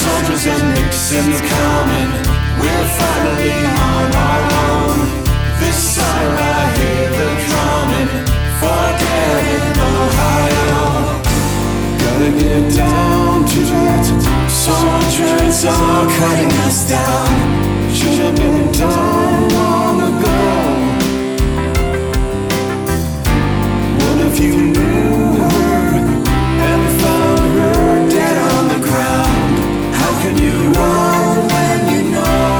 Soldiers and Nixons coming, we're finally on our own. This summer I hear the drumming, for dead in Ohio. Gotta get down to it, soldiers are cutting us down. Should have been done long ago. What if you knew her and found her dead on the ground? How can you run when you know?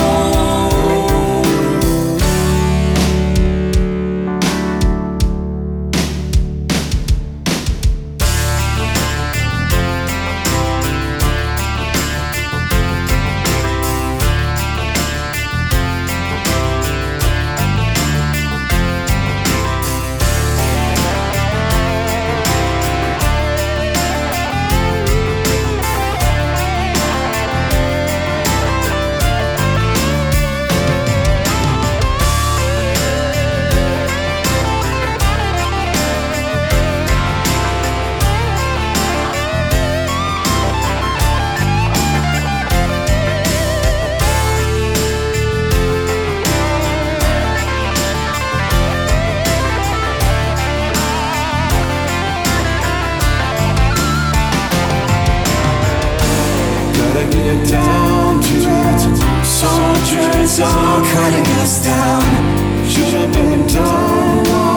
Get down to it, soldiers are cutting us down. Should have been done.